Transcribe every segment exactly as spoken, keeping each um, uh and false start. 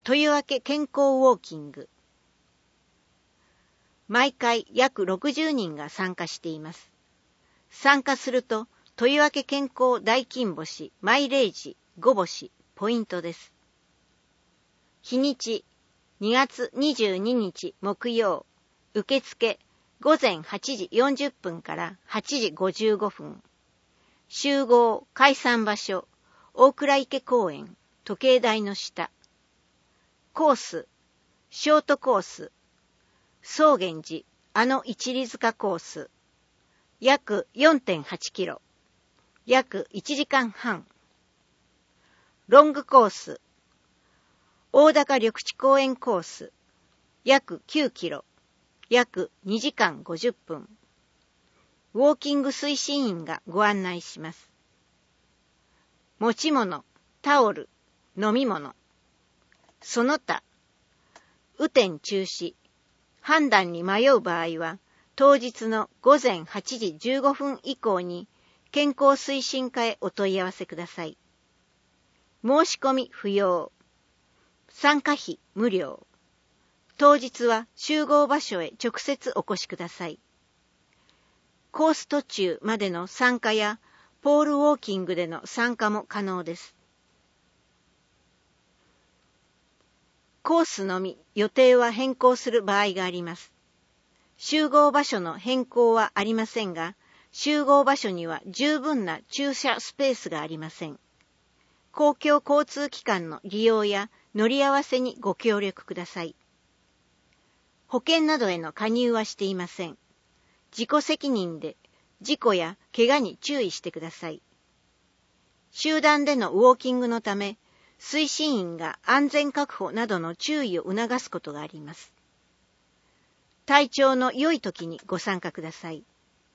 というわけ健康ウォーキング。毎回約ろくじゅうにんが参加しています。参加すると、というわけ健康大金星、マイレージ、ご星、ポイントです。日にち、にがつにじゅうににち木曜、受付、ごぜんはちじよんじゅっぷんからはちじごじゅうごふん。集合、解散場所、大倉池公園、時計台の下。コース、ショートコース、宗源寺、あの一里塚コース、約 よんてんはちキロ、約いちじかんはん。ロングコース、大高緑地公園コース、約きゅうキロ、約にじかんごじゅっぷん。ウォーキング推進員がご案内します。持ち物、タオル、飲み物。その他、雨天中止、判断に迷う場合は、当日のごぜんはちじじゅうごふん以降に健康推進課へお問い合わせください。申し込み不要。参加費無料。当日は集合場所へ直接お越しください。コース途中までの参加やポールウォーキングでの参加も可能です。コースのみ予定は変更する場合があります。集合場所の変更はありませんが、集合場所には十分な駐車スペースがありません。公共交通機関の利用や乗り合わせにご協力ください。保険などへの加入はしていません。自己責任で事故や怪我に注意してください。集団でのウォーキングのため、推進員が安全確保などの注意を促すことがあります。体調の良い時にご参加ください。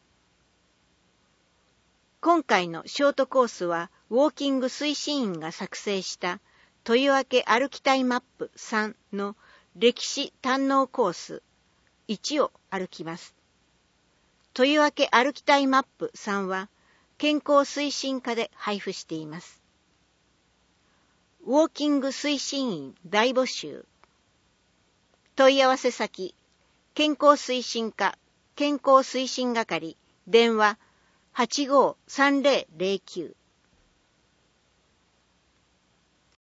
今回のショートコースは、ウォーキング推進員が作成したというわけ歩きたいマップさんの歴史堪能コースいちを歩きます。というわけ歩きたいマップさんは健康推進課で配布しています。ウォーキング推進員大募集。問い合わせ先、健康推進課、健康推進係、電話はちごーさんぜろぜろきゅう